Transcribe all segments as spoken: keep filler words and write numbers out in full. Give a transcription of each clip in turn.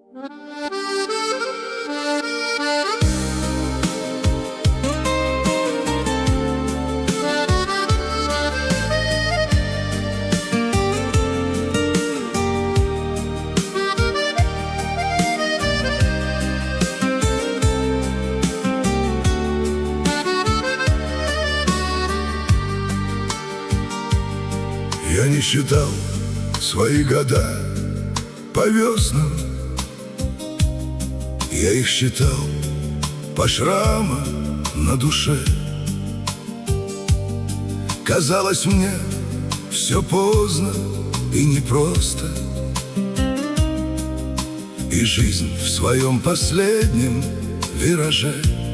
Я не считал свои года по веснам, я их считал по шрамам на душе. Казалось мне все поздно и непросто, и жизнь в своем последнем вираже.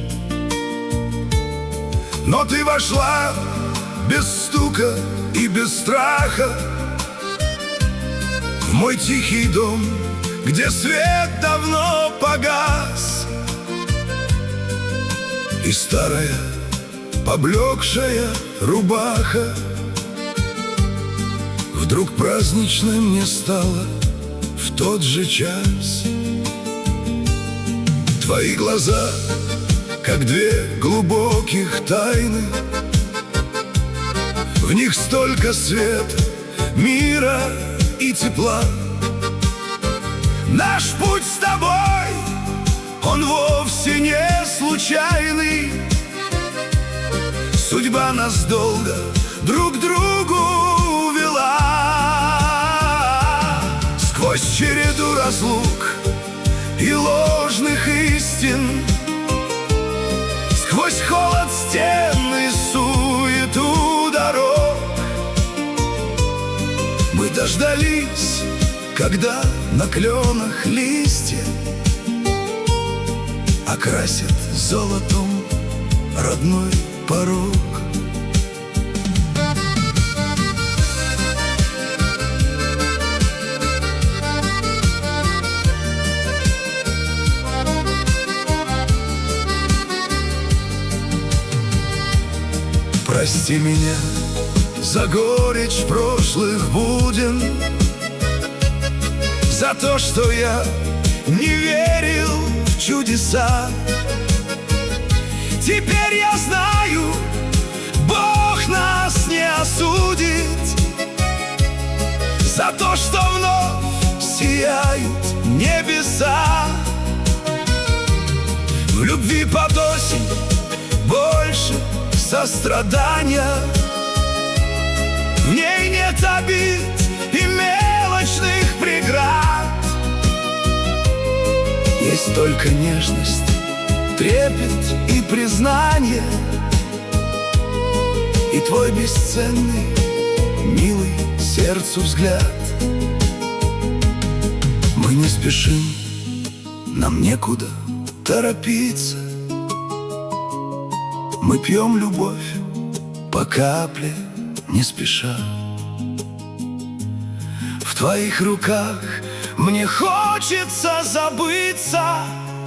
Но ты вошла без стука и без страха в мой тихий дом, где свет давно погас, и старая поблекшая рубаха вдруг праздничной мне стала в тот же час. Твои глаза, как две глубоких тайны, в них столько света, мира и тепла. Наш путь с тобой, он вовсе не случайный. Судьба нас долго друг к другу вела. Сквозь череду разлук и ложных истин, сквозь холод стен и суету дорог, мы дождались, когда на кленах листья окрасит золотом родной порог. Прости меня за горечь прошлых буден, за то, что я не верил в чудеса. Теперь я знаю, Бог нас не осудит за то, что вновь сияют небеса. В любви под осень больше сострадания, в ней нет обид и мелочных преград. Есть только нежность, трепет и признание, и твой бесценный, милый сердцу взгляд. Мы не спешим, нам некуда торопиться. Мы пьем любовь по капле, не спеша. В твоих руках мне хочется забыться.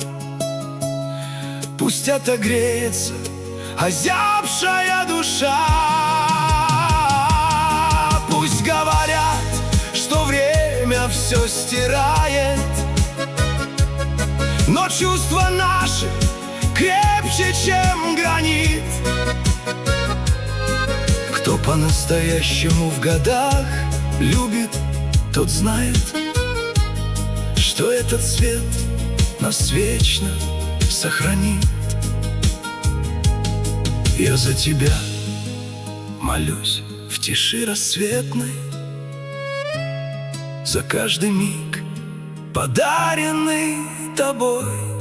Пусть отогреется озябшая душа. Пусть говорят, что время все стирает, но чувства наши крепче, чем гранит. Кто по-настоящему в годах любит, тот знает, что этот свет нас вечно сохранит. Я за тебя молюсь в тиши рассветной, за каждый миг, подаренный тобой,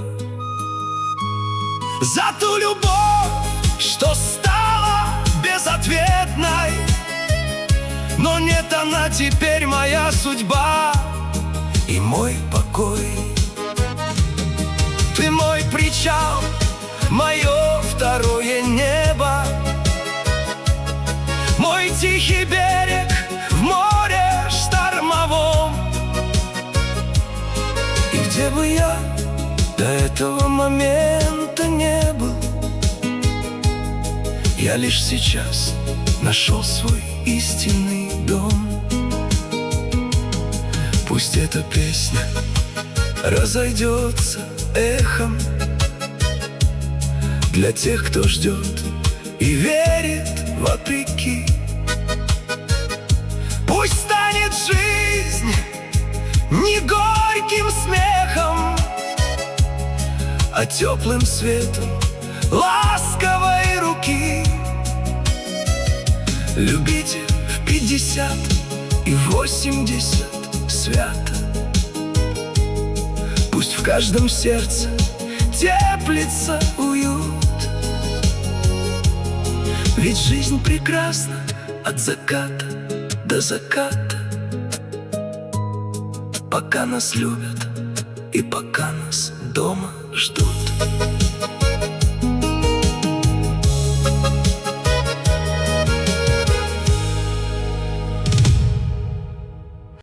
за ту любовь, что стала безответной. Но нет, она теперь моя судьба и мой покой. Ты мой причал, мое второе небо, мой тихий берег в море штормовом. И где бы я до этого момента не был, я лишь сейчас нашел свой истинный дом. Пусть эта песня разойдется эхом для тех, кто ждет и верит вопреки. Пусть станет жизнь не горьким смехом, а теплым светом ласковой руки. Любите в пятьдесят и восемьдесят свято. Пусть в каждом сердце теплится уют. Ведь жизнь прекрасна от заката до заката, пока нас любят и пока нас дома ждут.